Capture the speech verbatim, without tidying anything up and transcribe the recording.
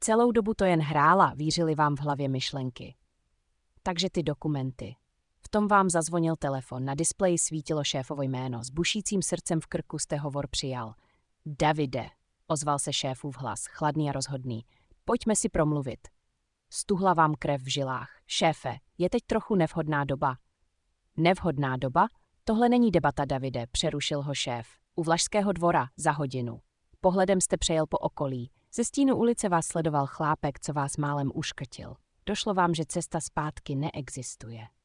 Celou dobu to jen hrála, vířily vám v hlavě myšlenky. Takže ty dokumenty. V tom vám zazvonil telefon, na displeji svítilo šéfovo jméno. S bušícím srdcem v krku jste hovor přijal. Davide, ozval se šéfův hlas, chladný a rozhodný. Pojďme si promluvit. Stuhla vám krev v žilách. Šéfe, je teď trochu nevhodná doba. Nevhodná doba? Tohle není debata, Davide, přerušil ho šéf. U Vlašského dvora, za hodinu. Pohledem jste přejel po okolí. Ze stínu ulice vás sledoval chlápek, co vás málem uškrtil. Došlo vám, že cesta zpátky neexistuje.